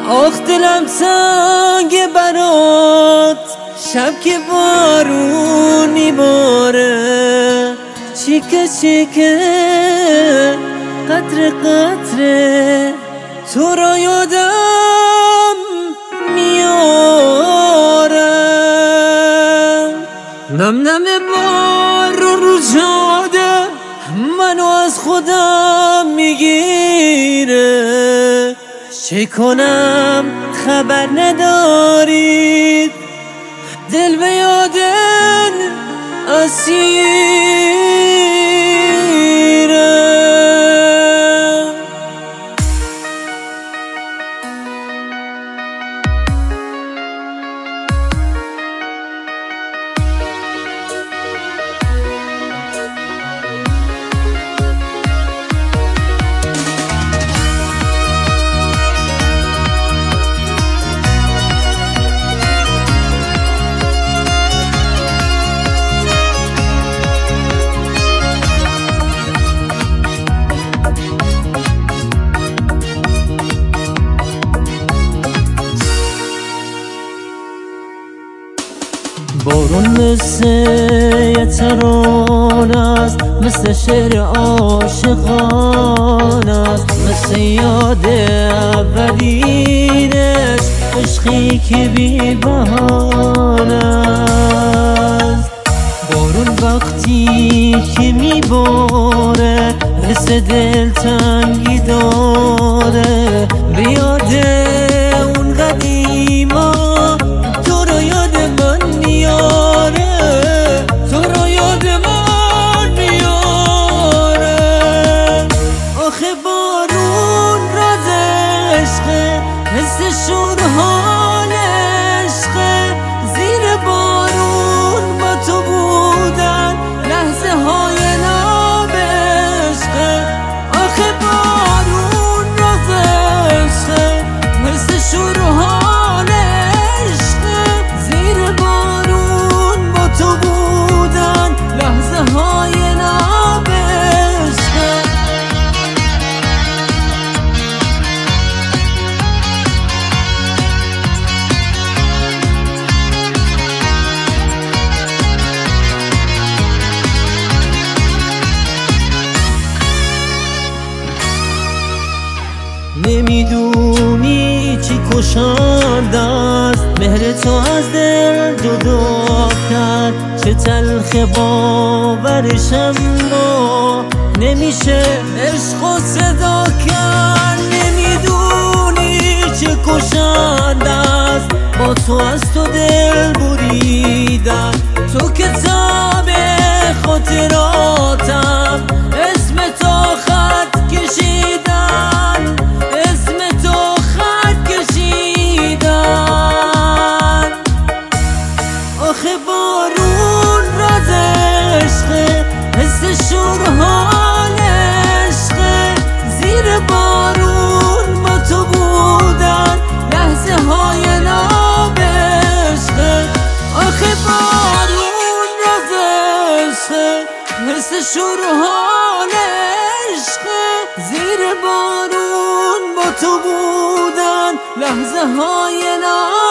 آخ دلم تنگ برات، شب که بارون میباره، چیکه چیکه قطره قطره تو را یادم میاره. نم نم بارون رو جاده منو از خودم میگیره، چه کنم خبر ندارید دل به یادن اسیره. بارون مثل یه ترانه است، مثل شعر عاشقانه است، مثل یاد اولینش، عشقی که بی بهانه است. بارون وقتی که میباره حس دلتنگی داره، به یاد اون قدیما تو رو یاد من میاره، تو رو یاد من میاره. آخه بارون راز عشقه، حس شور حال عشقه، زیر بارون با تو بودن لحظه های ناب عشقه. آخه بارون راز عشقه، حس شور حال عشقه، زیر بارون با تو بودن لحظه های ناب عشقه. نمیدونی چی کشنده است، مهر تو از دل جدا کرد، چه تلخ باورشم رو نمیشه عشق و صدا کرد. نمیدونی چه کشنده است، با تو از تو دل بریدم، تو کتاب خاطراتم، اسم تو خط کشیدم، اسم تو خط کشیدم. آخه بارون راز عشقه، حس شور حال عشقه، زیر بارون با تو بودن لحظه های ناب عشقه. آخه بارون راز عشقه، حس شور حال عشقه، زیر بارون با تو بودن لحظه های ناب